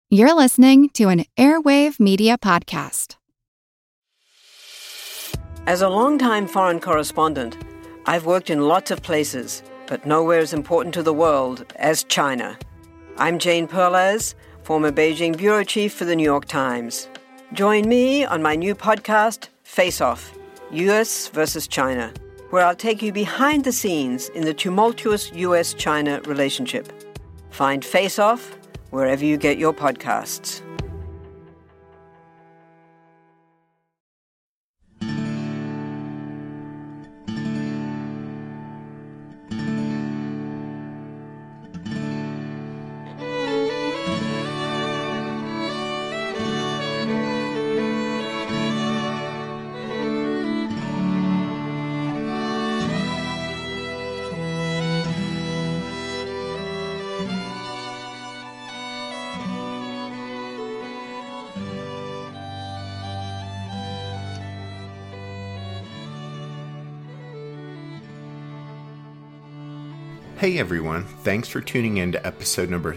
You're listening to an Airwave Media Podcast. As a longtime foreign correspondent, I've worked in lots of places, but nowhere as important to the world as China. I'm Jane Perlez, former Beijing bureau chief for the New York Times. Join me on my new podcast, Face Off, U.S. versus China, where I'll take you behind the scenes in the tumultuous U.S.-China relationship. Find Face Off wherever you get your podcasts. Hey everyone, thanks for tuning in to episode number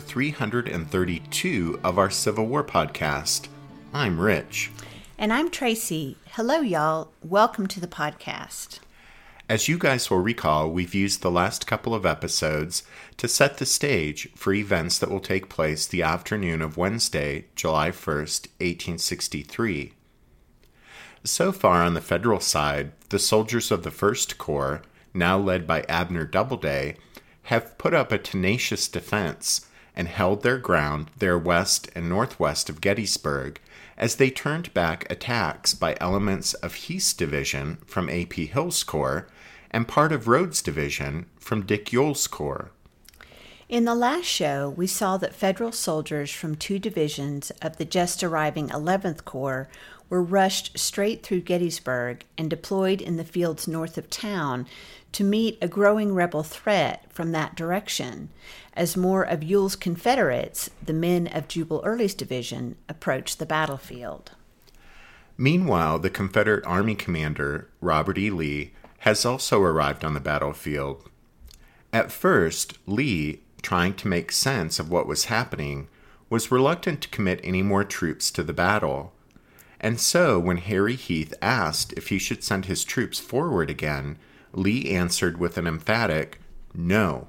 332 of our Civil War podcast. I'm Rich. And I'm Tracy. Hello y'all, welcome to the podcast. As you guys will recall, we've used the last couple of episodes to set the stage for events that will take place the afternoon of Wednesday, July 1st, 1863. So far on the federal side, the soldiers of the 1st Corps, now led by Abner Doubleday, have put up a tenacious defense and held their ground there west and northwest of Gettysburg as they turned back attacks by elements of Heath's division from A.P. Hill's Corps and part of Rhodes' division from Dick Ewell's Corps. In the last show, we saw that Federal soldiers from two divisions of the just arriving 11th Corps were rushed straight through Gettysburg and deployed in the fields north of town to meet a growing rebel threat from that direction, as more of Ewell's Confederates, the men of Jubal Early's division, approached the battlefield. Meanwhile, the Confederate Army commander, Robert E. Lee, has also arrived on the battlefield. At first, Lee, trying to make sense of what was happening, was reluctant to commit any more troops to the battle. And so, when Harry Heath asked if he should send his troops forward again, Lee answered with an emphatic no.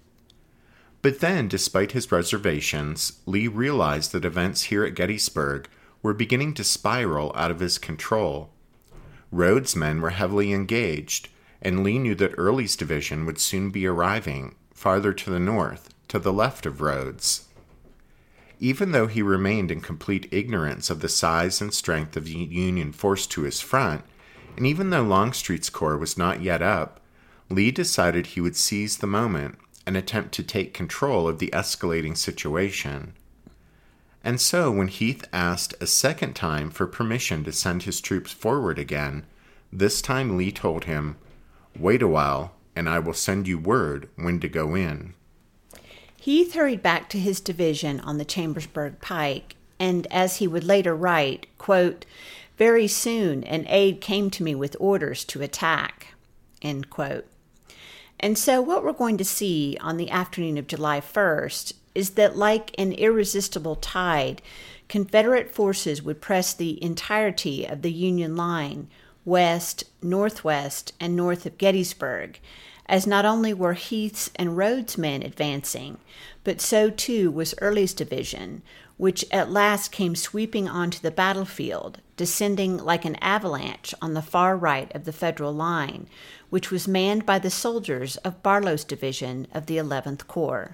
But then, despite his reservations, Lee realized that events here at Gettysburg were beginning to spiral out of his control. Rhodes' men were heavily engaged, and Lee knew that Early's division would soon be arriving, farther to the north, to the left of Rhodes. Even though he remained in complete ignorance of the size and strength of the Union force to his front, and even though Longstreet's corps was not yet up, Lee decided he would seize the moment and attempt to take control of the escalating situation. And so when Heath asked a second time for permission to send his troops forward again, this time Lee told him, "Wait a while, and I will send you word when to go in." Heath hurried back to his division on the Chambersburg Pike, and as he would later write, quote, "Very soon an aide came to me with orders to attack," end quote. And so what we're going to see on the afternoon of July 1st is that like an irresistible tide, Confederate forces would press the entirety of the Union line, west, northwest, and north of Gettysburg, as not only were Heath's and Rhodes' men advancing, but so too was Early's division, which at last came sweeping onto the battlefield, descending like an avalanche on the far right of the Federal line, which was manned by the soldiers of Barlow's division of the 11th Corps.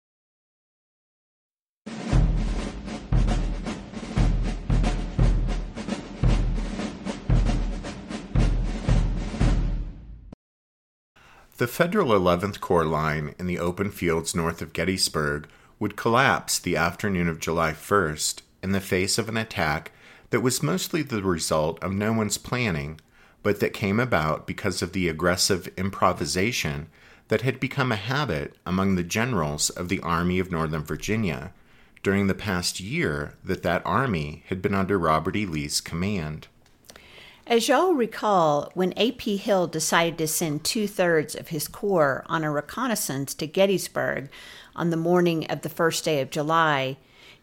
The Federal 11th Corps line in the open fields north of Gettysburg would collapse the afternoon of July 1st in the face of an attack that was mostly the result of no one's planning, but that came about because of the aggressive improvisation that had become a habit among the generals of the Army of Northern Virginia during the past year that army had been under Robert E. Lee's command. As y'all recall, when A.P. Hill decided to send 2/3 of his corps on a reconnaissance to Gettysburg on the morning of the first day of July,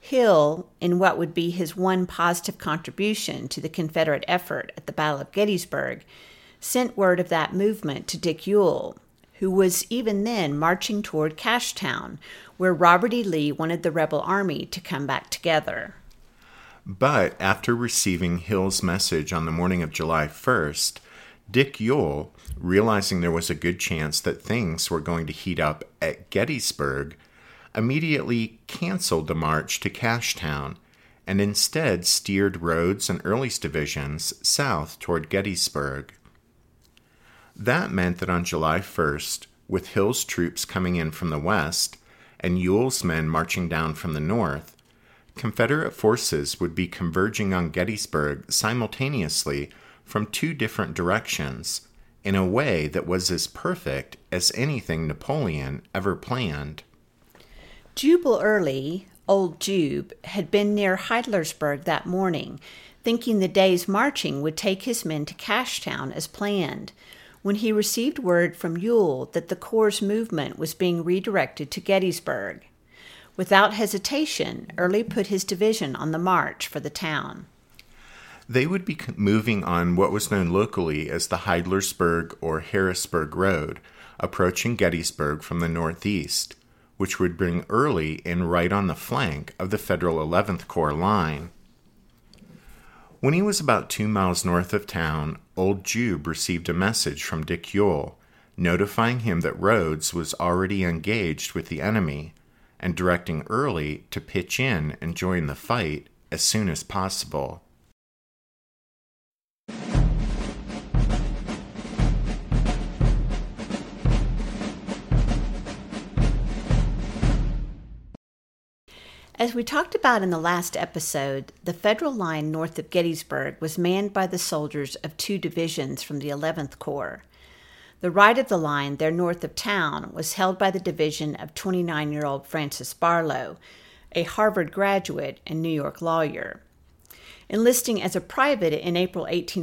Hill, in what would be his one positive contribution to the Confederate effort at the Battle of Gettysburg, sent word of that movement to Dick Ewell, who was even then marching toward Cashtown, where Robert E. Lee wanted the rebel army to come back together. But after receiving Hill's message on the morning of July 1st, Dick Ewell, realizing there was a good chance that things were going to heat up at Gettysburg, immediately canceled the march to Cashtown and instead steered Rhodes and Early's divisions south toward Gettysburg. That meant that on July 1st, with Hill's troops coming in from the west and Ewell's men marching down from the north, Confederate forces would be converging on Gettysburg simultaneously from two different directions in a way that was as perfect as anything Napoleon ever planned. Jubal Early, Old Jube, had been near Heidlersburg that morning, thinking the day's marching would take his men to Cashtown as planned, when he received word from Ewell that the Corps' movement was being redirected to Gettysburg. Without hesitation, Early put his division on the march for the town. They would be moving on what was known locally as the Heidlersburg or Harrisburg Road, approaching Gettysburg from the northeast, which would bring Early in right on the flank of the Federal 11th Corps line. When he was about 2 miles north of town, Old Jube received a message from Dick Ewell, notifying him that Rhodes was already engaged with the enemy, and directing Early to pitch in and join the fight as soon as possible. As we talked about in the last episode, the Federal line north of Gettysburg was manned by the soldiers of two divisions from the 11th Corps. The right of the line, there north of town, was held by the division of 29-year-old Francis Barlow, a Harvard graduate and New York lawyer. Enlisting as a private in April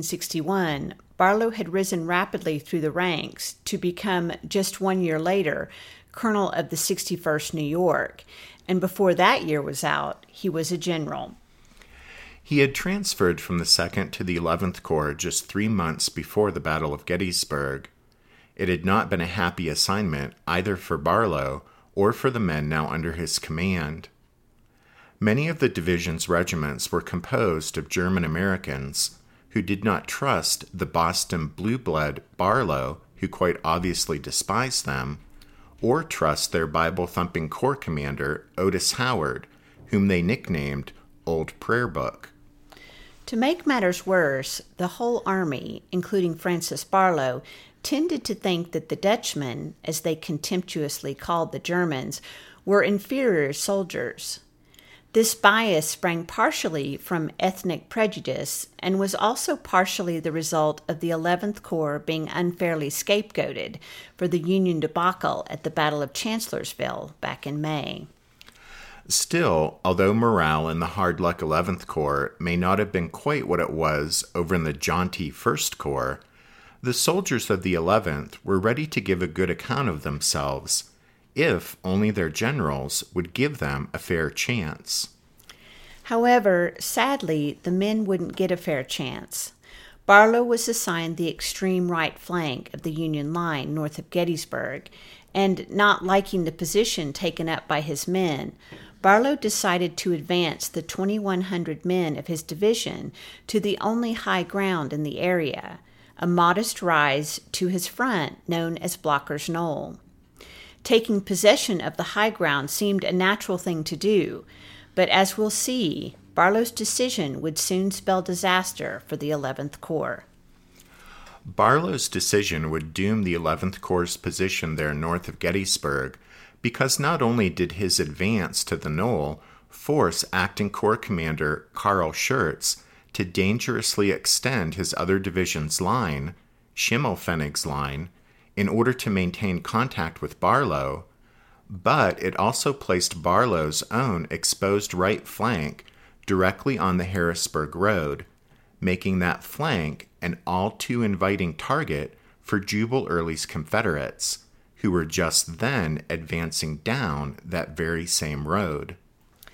1861, Barlow had risen rapidly through the ranks to become, just 1 year later, colonel of the 61st New York, and before that year was out, he was a general. He had transferred from the 2nd to the 11th Corps just 3 months before the Battle of Gettysburg. It had not been a happy assignment either for Barlow or for the men now under his command. Many of the division's regiments were composed of German Americans who did not trust the Boston blue blood Barlow, who quite obviously despised them, or trust their Bible-thumping Corps commander, Otis Howard, whom they nicknamed Old Prayer Book. To make matters worse, the whole army, including Francis Barlow, tended to think that the Dutchmen, as they contemptuously called the Germans, were inferior soldiers. This bias sprang partially from ethnic prejudice and was also partially the result of the 11th Corps being unfairly scapegoated for the Union debacle at the Battle of Chancellorsville back in May. Still, although morale in the hard-luck 11th Corps may not have been quite what it was over in the jaunty 1st Corps, the soldiers of the 11th were ready to give a good account of themselves, if only their generals would give them a fair chance. However, sadly, the men wouldn't get a fair chance. Barlow was assigned the extreme right flank of the Union line north of Gettysburg, and not liking the position taken up by his men, Barlow decided to advance the 2,100 men of his division to the only high ground in the area, a modest rise to his front known as Blocker's Knoll. Taking possession of the high ground seemed a natural thing to do, but as we'll see, Barlow's decision would soon spell disaster for the 11th Corps. Barlow's decision would doom the 11th Corps' position there north of Gettysburg, because not only did his advance to the knoll force acting Corps Commander Carl Schurz to dangerously extend his other division's line, Schimmelpfennig's line, in order to maintain contact with Barlow, but it also placed Barlow's own exposed right flank directly on the Harrisburg Road, making that flank an all-too-inviting target for Jubal Early's Confederates, who were just then advancing down that very same road.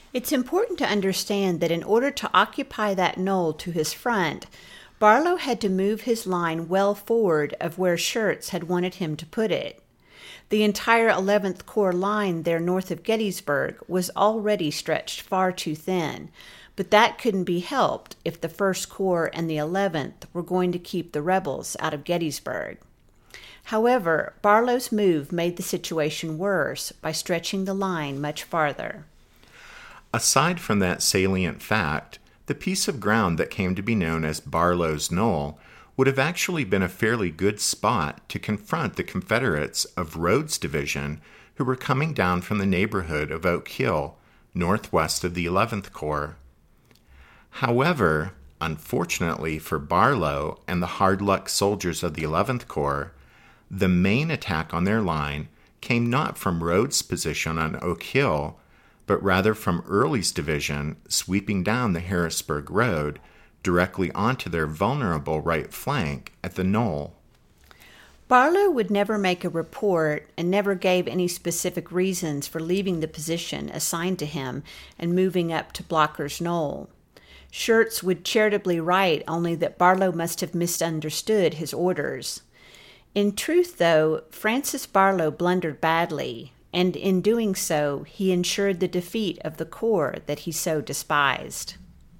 It's important to understand that in order to occupy that knoll to his front, Barlow had to move his line well forward of where Schurz had wanted him to put it. The entire 11th Corps line there north of Gettysburg was already stretched far too thin, but that couldn't be helped if the 1st Corps and the 11th were going to keep the rebels out of Gettysburg. However, Barlow's move made the situation worse by stretching the line much farther. Aside from that salient fact, the piece of ground that came to be known as Barlow's Knoll would have actually been a fairly good spot to confront the Confederates of Rodes' division who were coming down from the neighborhood of Oak Hill, northwest of the 11th Corps. However, unfortunately for Barlow and the hard-luck soldiers of the 11th Corps, the main attack on their line came not from Rodes' position on Oak Hill, but rather from Early's division sweeping down the Harrisburg Road directly onto their vulnerable right flank at the Knoll. Barlow would never make a report and never gave any specific reasons for leaving the position assigned to him and moving up to Blocker's Knoll. Schurz would charitably write only that Barlow must have misunderstood his orders. In truth, though, Francis Barlow blundered badly, and in doing so, he ensured the defeat of the corps that he so despised.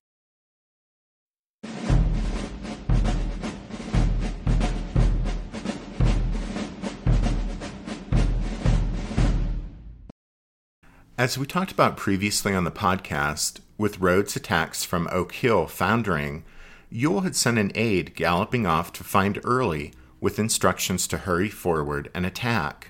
As we talked about previously on the podcast, with Rodes' attacks from Oak Hill foundering, Ewell had sent an aide galloping off to find Early with instructions to hurry forward and attack.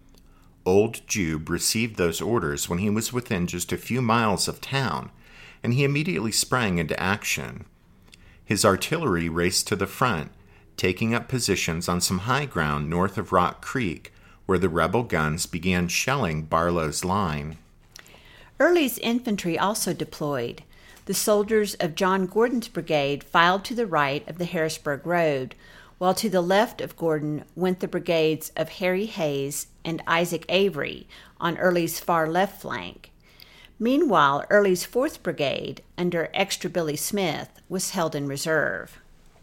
Old Jube received those orders when he was within just a few miles of town, and he immediately sprang into action. His artillery raced to the front, taking up positions on some high ground north of Rock Creek, where the rebel guns began shelling Barlow's line. Early's infantry also deployed. The soldiers of John Gordon's brigade filed to the right of the Harrisburg Road, while to the left of Gordon went the brigades of Harry Hayes and Isaac Avery on Early's far left flank. Meanwhile, Early's 4th Brigade, under Extra Billy Smith, was held in reserve.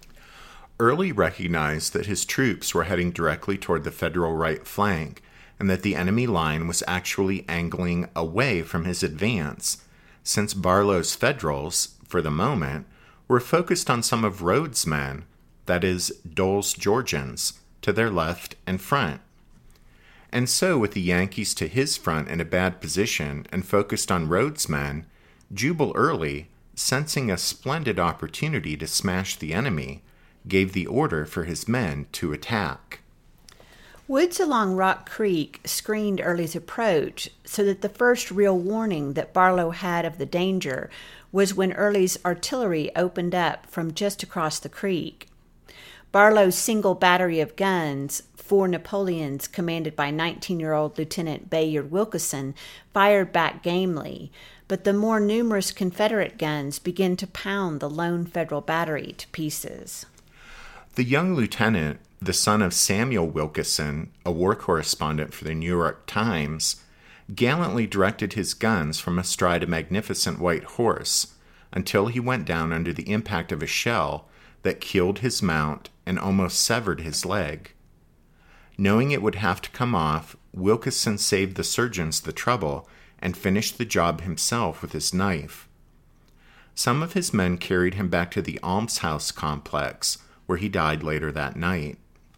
Early recognized that his troops were heading directly toward the Federal right flank, and that the enemy line was actually angling away from his advance, since Barlow's Federals, for the moment, were focused on some of Rodes' men, that is, Dole's Georgians, to their left and front. And so, with the Yankees to his front in a bad position and focused on Rodes' men, Jubal Early, sensing a splendid opportunity to smash the enemy, gave the order for his men to attack. Woods along Rock Creek screened Early's approach, so that the first real warning that Barlow had of the danger was when Early's artillery opened up from just across the creek. Barlow's single battery of guns, 4 Napoleons commanded by 19-year-old Lieutenant Bayard Wilkeson, fired back gamely, but the more numerous Confederate guns began to pound the lone Federal battery to pieces. The young lieutenant, the son of Samuel Wilkeson, a war correspondent for the New York Times, gallantly directed his guns from astride a magnificent white horse until he went down under the impact of a shell that killed his mount and almost severed his leg. Knowing it would have to come off, Wilkeson saved the surgeons the trouble and finished the job himself with his knife. Some of his men carried him back to the almshouse complex, where he died later that night.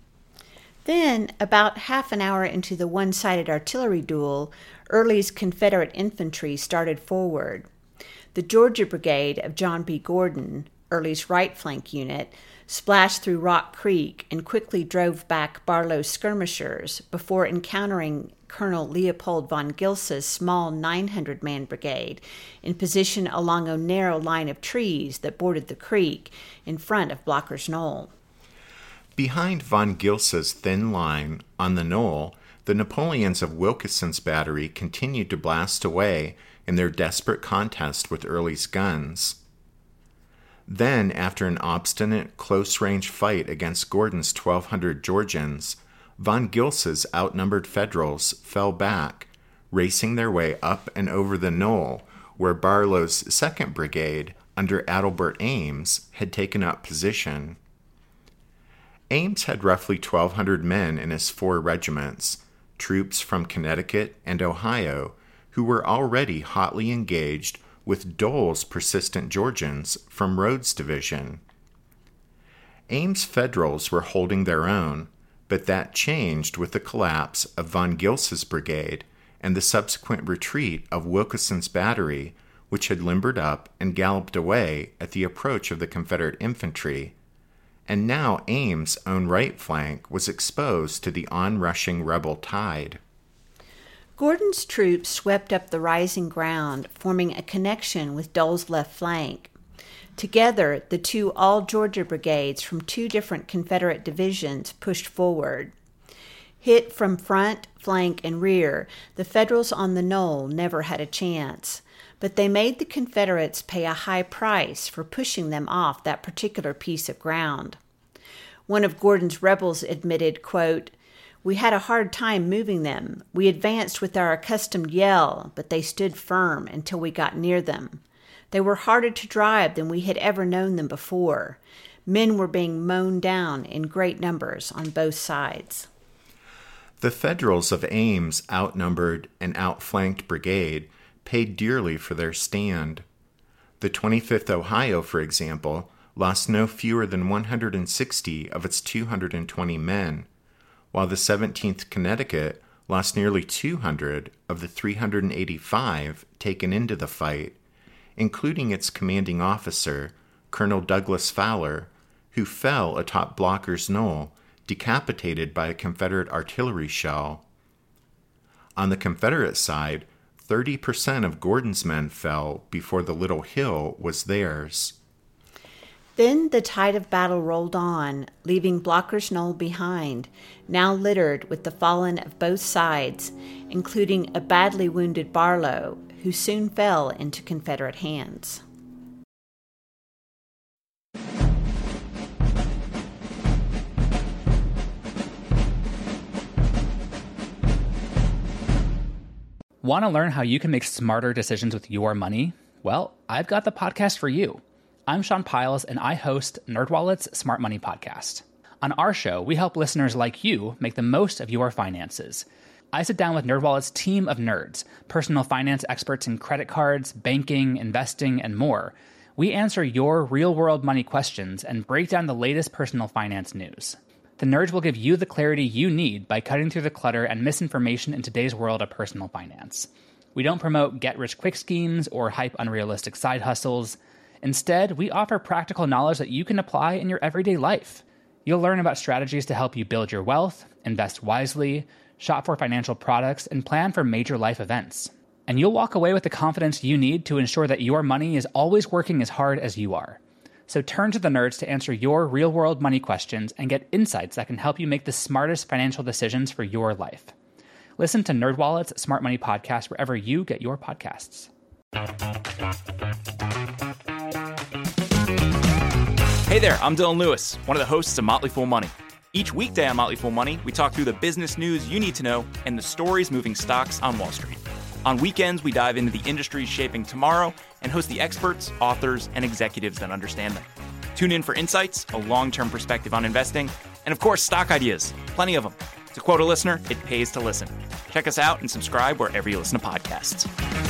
Then, about half an hour into the one-sided artillery duel, Early's Confederate infantry started forward. The Georgia Brigade of John B. Gordon, Early's right flank unit, splashed through Rock Creek and quickly drove back Barlow's skirmishers before encountering Colonel Leopold von Gilsa's small 900-man brigade in position along a narrow line of trees that bordered the creek in front of Blocker's Knoll. Behind von Gilsa's thin line on the knoll, the Napoleons of Wilkeson's battery continued to blast away in their desperate contest with Early's guns. Then, after an obstinate, close-range fight against Gordon's 1,200 Georgians, von Gilsa's outnumbered Federals fell back, racing their way up and over the knoll, where Barlow's 2nd Brigade, under Adelbert Ames, had taken up position. Ames had roughly 1,200 men in his 4 regiments, troops from Connecticut and Ohio, who were already hotly engaged with Dole's persistent Georgians from Rhodes' division. Ames' Federals were holding their own, but that changed with the collapse of von Gilsa's brigade and the subsequent retreat of Wilkinson's battery, which had limbered up and galloped away at the approach of the Confederate infantry. And now Ames' own right flank was exposed to the onrushing rebel tide. Gordon's troops swept up the rising ground, forming a connection with Dole's left flank. Together, the 2 all-Georgia brigades from 2 different Confederate divisions pushed forward. Hit from front, flank, and rear, the Federals on the knoll never had a chance, but they made the Confederates pay a high price for pushing them off that particular piece of ground. One of Gordon's rebels admitted, quote, "We had a hard time moving them. We advanced with our accustomed yell, but they stood firm until we got near them. They were harder to drive than we had ever known them before. Men were being mown down in great numbers on both sides." The Federals of Ames' outnumbered and outflanked brigade paid dearly for their stand. The 25th Ohio, for example, lost no fewer than 160 of its 220 men, while the 17th Connecticut lost nearly 200 of the 385 taken into the fight, including its commanding officer, Colonel Douglas Fowler, who fell atop Blocker's Knoll, decapitated by a Confederate artillery shell. On the Confederate side, 30% of Gordon's men fell before the little hill was theirs. Then the tide of battle rolled on, leaving Blocker's Knoll behind, now littered with the fallen of both sides, including a badly wounded Barlow, who soon fell into Confederate hands. Want to learn how you can make smarter decisions with your money? Well, I've got the podcast for you. I'm Sean Piles, and I host NerdWallet's Smart Money Podcast. On our show, we help listeners like you make the most of your finances. I sit down with NerdWallet's team of nerds, personal finance experts in credit cards, banking, investing, and more. We answer your real-world money questions and break down the latest personal finance news. The nerds will give you the clarity you need by cutting through the clutter and misinformation in today's world of personal finance. We don't promote get-rich-quick schemes or hype unrealistic side hustles. Instead, we offer practical knowledge that you can apply in your everyday life. You'll learn about strategies to help you build your wealth, invest wisely, shop for financial products, and plan for major life events. And you'll walk away with the confidence you need to ensure that your money is always working as hard as you are. So turn to the nerds to answer your real-world money questions and get insights that can help you make the smartest financial decisions for your life. Listen to NerdWallet's Smart Money Podcast wherever you get your podcasts. Hey there, I'm Dylan Lewis, one of the hosts of Motley Fool Money. Each weekday on Motley Fool Money, we talk through the business news you need to know and the stories moving stocks on Wall Street. On weekends, we dive into the industries shaping tomorrow and host the experts, authors, and executives that understand them. Tune in for insights, a long-term perspective on investing, and of course, stock ideas. Plenty of them. To quote a listener, it pays to listen. Check us out and subscribe wherever you listen to podcasts.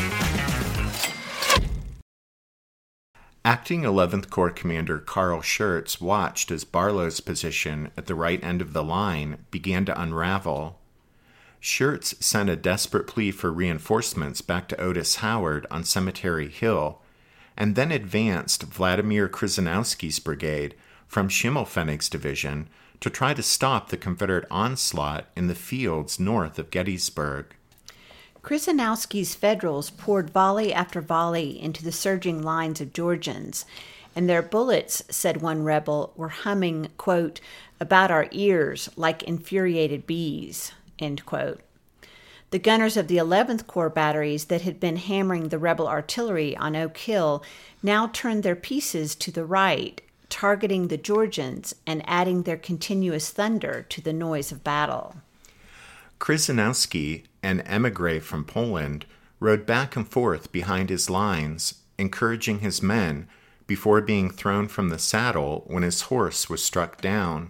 Acting 11th Corps Commander Carl Schurz watched as Barlow's position at the right end of the line began to unravel. Schurz sent a desperate plea for reinforcements back to Otis Howard on Cemetery Hill, and then advanced Vladimir Krzyzanowski's brigade from Schimmelpfennig's division to try to stop the Confederate onslaught in the fields north of Gettysburg. Krzyzanowski's Federals poured volley after volley into the surging lines of Georgians, and their bullets, said one rebel, were humming, quote, about our ears like infuriated bees, end quote. The gunners of the 11th Corps batteries that had been hammering the rebel artillery on Oak Hill now turned their pieces to the right, targeting the Georgians and adding their continuous thunder to the noise of battle. Krzyzanowski, an emigre from Poland, rode back and forth behind his lines, encouraging his men before being thrown from the saddle when his horse was struck down.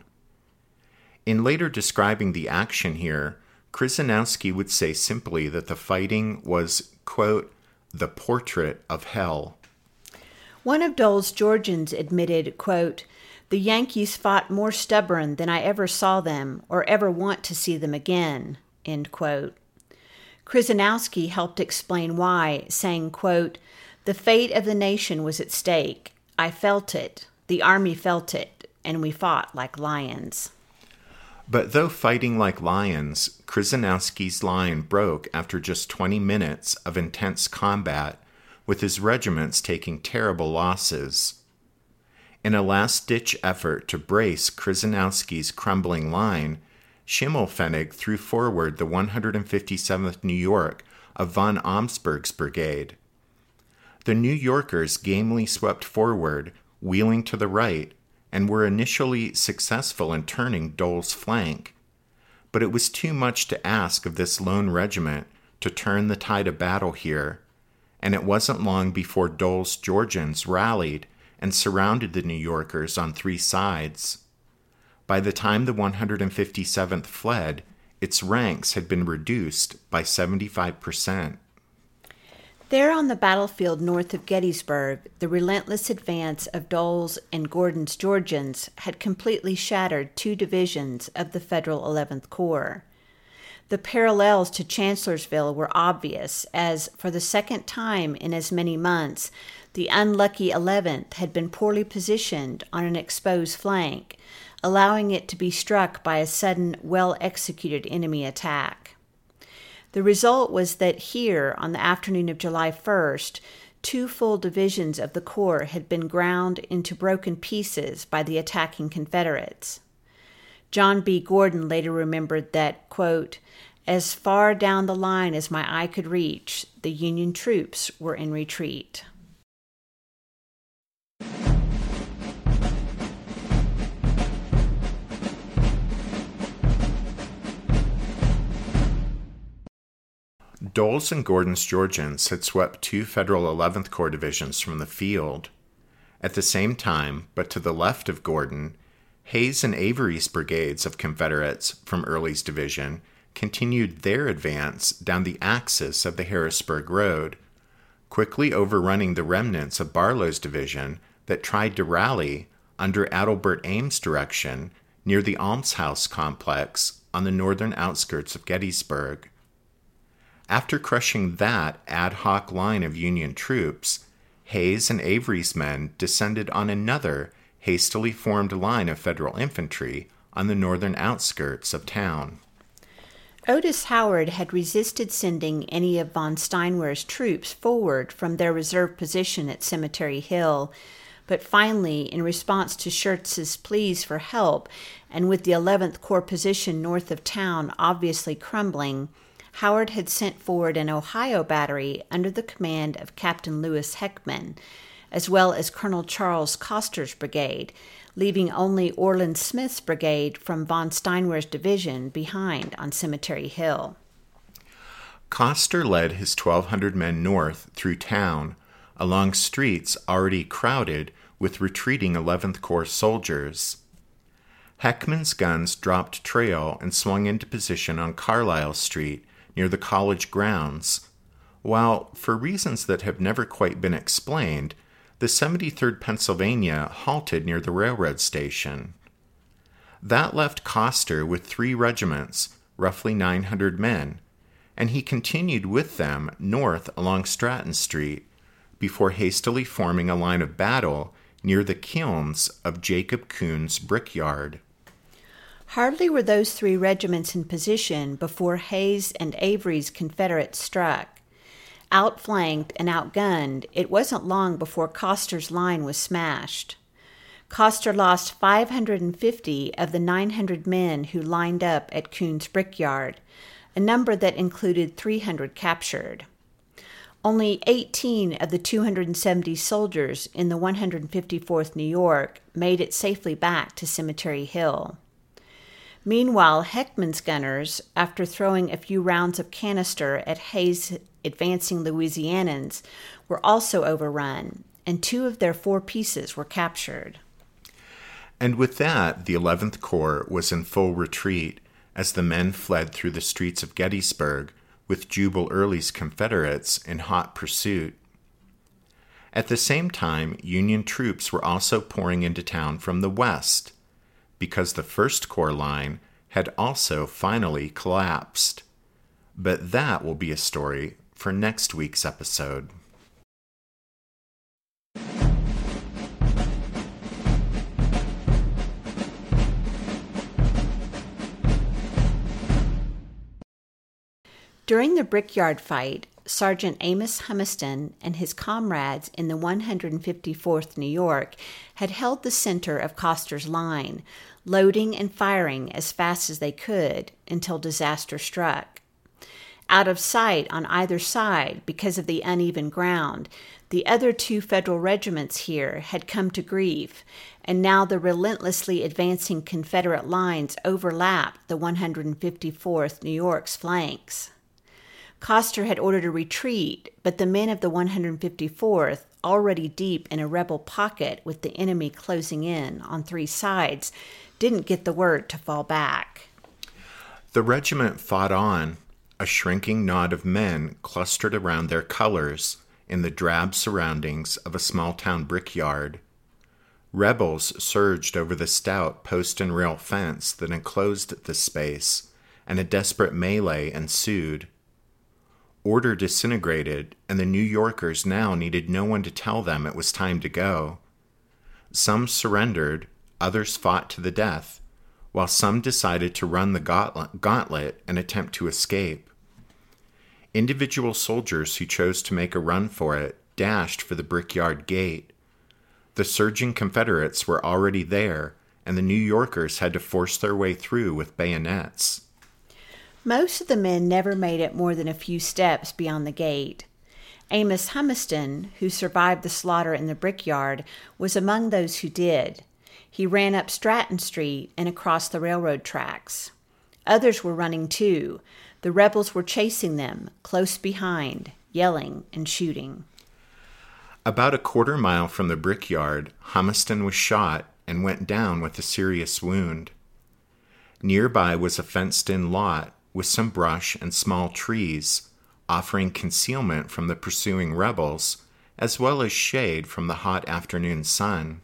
In later describing the action here, Krzyzanowski would say simply that the fighting was, quote, the portrait of hell. One of Dole's Georgians admitted, quote, "The Yankees fought more stubborn than I ever saw them or ever want to see them again," end quote. Krzyzanowski helped explain why, saying, quote, "The fate of the nation was at stake. I felt it, the army felt it, and we fought like lions." But though fighting like lions, Krzyzanowski's line broke after just 20 minutes of intense combat, with his regiments taking terrible losses. In a last-ditch effort to brace Krzyzanowski's crumbling line, Schimmelpfennig threw forward the 157th New York of von Amsberg's brigade. The New Yorkers gamely swept forward, wheeling to the right, and were initially successful in turning Dole's flank. But it was too much to ask of this lone regiment to turn the tide of battle here, and it wasn't long before Dole's Georgians rallied and surrounded the New Yorkers on three sides. By the time the 157th fled, its ranks had been reduced by 75%. There on the battlefield north of Gettysburg, the relentless advance of Dole's and Gordon's Georgians had completely shattered two divisions of the Federal 11th Corps. The parallels to Chancellorsville were obvious, as, for the second time in as many months, the unlucky 11th had been poorly positioned on an exposed flank, allowing it to be struck by a sudden, well-executed enemy attack. The result was that here, on the afternoon of July 1st, two full divisions of the Corps had been ground into broken pieces by the attacking Confederates. John B. Gordon later remembered that, quote, "As far down the line as my eye could reach, the Union troops were in retreat." Dole's and Gordon's Georgians had swept two Federal 11th Corps divisions from the field. At the same time, but to the left of Gordon, Hayes and Avery's brigades of Confederates from Early's division continued their advance down the axis of the Harrisburg Road, quickly overrunning the remnants of Barlow's division that tried to rally under Adelbert Ames' direction near the Almshouse complex on the northern outskirts of Gettysburg. After crushing that ad hoc line of Union troops, Hayes and Avery's men descended on another hastily formed line of Federal infantry on the northern outskirts of town. Otis Howard had resisted sending any of von Steinwehr's troops forward from their reserve position at Cemetery Hill, but finally, in response to Schurz's pleas for help, and with the 11th Corps position north of town obviously crumbling, Howard had sent forward an Ohio battery under the command of Captain Lewis Heckman, as well as Colonel Charles Coster's brigade, leaving only Orland Smith's brigade from von Steinwehr's division behind on Cemetery Hill. Coster led his 1,200 men north through town, along streets already crowded with retreating 11th Corps soldiers. Heckman's guns dropped trail and swung into position on Carlisle Street, near the college grounds, while, for reasons that have never quite been explained, the 73rd Pennsylvania halted near the railroad station. That left Coster with 3 regiments, roughly 900 men, and he continued with them north along Stratton Street, before hastily forming a line of battle near the kilns of Jacob Kuhn's brickyard. Hardly were those 3 regiments in position before Hayes and Avery's Confederates struck. Outflanked and outgunned, it wasn't long before Coster's line was smashed. Coster lost 550 of the 900 men who lined up at Kuhn's brickyard, a number that included 300 captured. Only 18 of the 270 soldiers in the 154th New York made it safely back to Cemetery Hill. Meanwhile, Heckman's gunners, after throwing a few rounds of canister at Hayes' advancing Louisianans, were also overrun, and 2 of their 4 pieces were captured. And with that, the 11th Corps was in full retreat as the men fled through the streets of Gettysburg with Jubal Early's Confederates in hot pursuit. At the same time, Union troops were also pouring into town from the west, because the 1st Corps line had also finally collapsed. But that will be a story for next week's episode. During the Brickyard fight, Sergeant Amos Humiston and his comrades in the 154th New York had held the center of Custer's line, loading and firing as fast as they could until disaster struck. Out of sight on either side because of the uneven ground, the other 2 Federal regiments here had come to grief, and now the relentlessly advancing Confederate lines overlapped the 154th New York's flanks. Custer had ordered a retreat, but the men of the 154th, already deep in a rebel pocket with the enemy closing in on 3 sides, didn't get the word to fall back. The regiment fought on, a shrinking knot of men clustered around their colors in the drab surroundings of a small-town brickyard. Rebels surged over the stout post and rail fence that enclosed the space, and a desperate melee ensued. Order disintegrated, and the New Yorkers now needed no one to tell them it was time to go. Some surrendered, others fought to the death, while some decided to run the gauntlet and attempt to escape. Individual soldiers who chose to make a run for it dashed for the Brickyard gate. The surging Confederates were already there, and the New Yorkers had to force their way through with bayonets. Most of the men never made it more than a few steps beyond the gate. Amos Humiston, who survived the slaughter in the Brickyard, was among those who did. He ran up Stratton Street and across the railroad tracks. Others were running too. The rebels were chasing them, close behind, yelling and shooting. About a quarter mile from the Brickyard, Humiston was shot and went down with a serious wound. Nearby was a fenced-in lot with some brush and small trees, offering concealment from the pursuing rebels, as well as shade from the hot afternoon sun.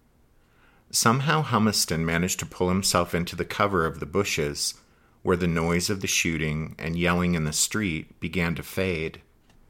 Somehow Humiston managed to pull himself into the cover of the bushes, where the noise of the shooting and yelling in the street began to fade.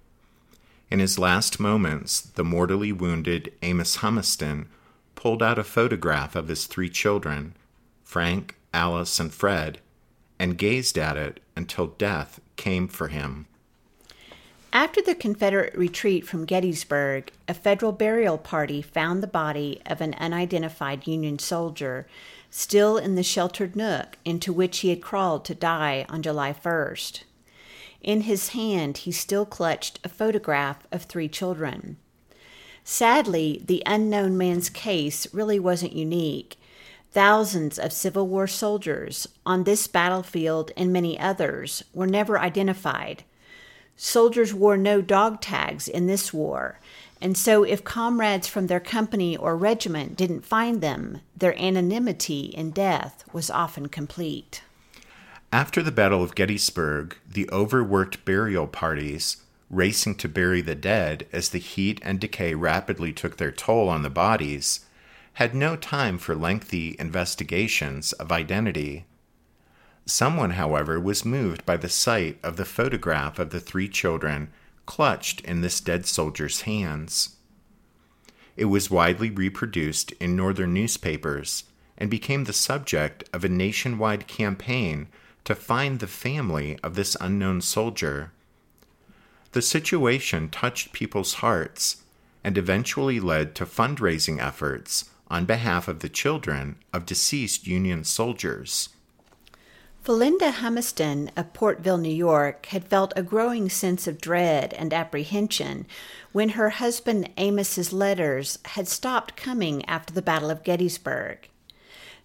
In his last moments, the mortally wounded Amos Humiston pulled out a photograph of his 3 children, Frank, Alice, and Fred, and gazed at it until death came for him. After the Confederate retreat from Gettysburg, a Federal burial party found the body of an unidentified Union soldier still in the sheltered nook into which he had crawled to die on July 1st. In his hand, he still clutched a photograph of 3 children. Sadly, the unknown man's case really wasn't unique. Thousands of Civil War soldiers on this battlefield and many others were never identified. Soldiers wore no dog tags in this war, and so if comrades from their company or regiment didn't find them, their anonymity in death was often complete. After the Battle of Gettysburg, the overworked burial parties, racing to bury the dead as the heat and decay rapidly took their toll on the bodies, had no time for lengthy investigations of identity. Someone, however, was moved by the sight of the photograph of the 3 children clutched in this dead soldier's hands. It was widely reproduced in northern newspapers and became the subject of a nationwide campaign to find the family of this unknown soldier. The situation touched people's hearts and eventually led to fundraising efforts on behalf of the children of deceased Union soldiers. Felinda Humiston of Portville, New York, had felt a growing sense of dread and apprehension when her husband Amos's letters had stopped coming after the Battle of Gettysburg.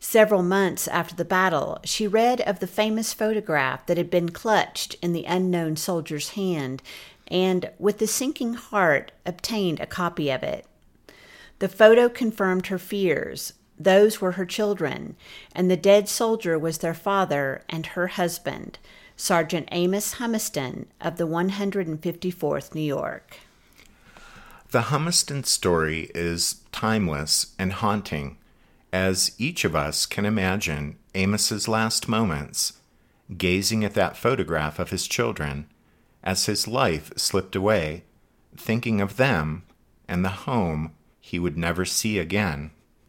Several months after the battle, she read of the famous photograph that had been clutched in the unknown soldier's hand and, with a sinking heart, obtained a copy of it. The photo confirmed her fears. Those were her children, and the dead soldier was their father and her husband, Sergeant Amos Humiston of the 154th New York. The Humiston story is timeless and haunting, as each of us can imagine Amos's last moments, gazing at that photograph of his children as his life slipped away, thinking of them and the home he would never see again.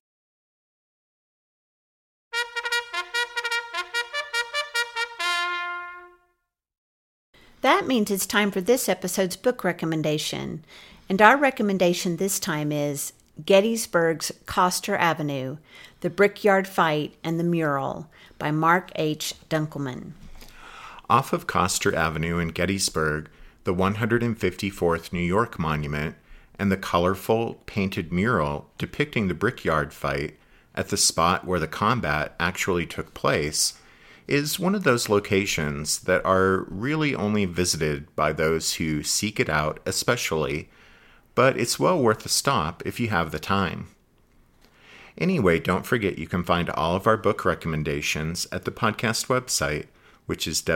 That means it's time for this episode's book recommendation. And our recommendation this time is Gettysburg's Coster Avenue, The Brickyard Fight and the Mural by Mark H. Dunkelman. Off of Coster Avenue in Gettysburg, the 154th New York monument and the colorful painted mural depicting the Brickyard Fight at the spot where the combat actually took place is one of those locations that are really only visited by those who seek it out especially, but it's well worth a stop if you have the time. Anyway, don't forget you can find all of our book recommendations at the podcast website, which is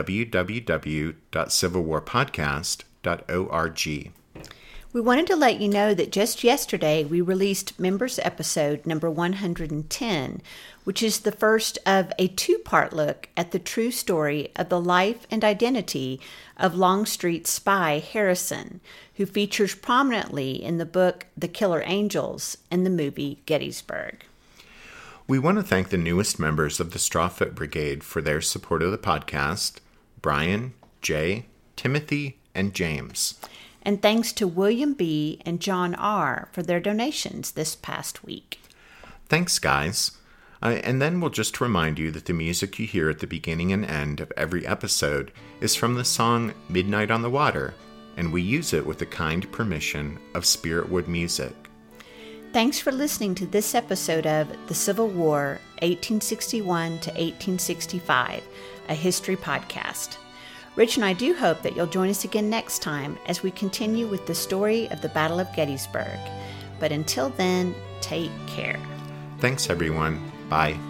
www.civilwarpodcast.org. We wanted to let you know that just yesterday we released Members Episode number 110, which is the first of a two-part look at the true story of the life and identity of Longstreet spy Harrison, who features prominently in the book The Killer Angels and the movie Gettysburg. We want to thank the newest members of the Strawfoot Brigade for their support of the podcast, Brian, Jay, Timothy, and James. And thanks to William B. and John R. for their donations this past week. Thanks, guys. And then we'll just remind you that the music you hear at the beginning and end of every episode is from the song Midnight on the Water, and we use it with the kind permission of Spiritwood Music. Thanks for listening to this episode of The Civil War, 1861 to 1865, a history podcast. Rich and I do hope that you'll join us again next time as we continue with the story of the Battle of Gettysburg. But until then, take care. Thanks, everyone. Bye.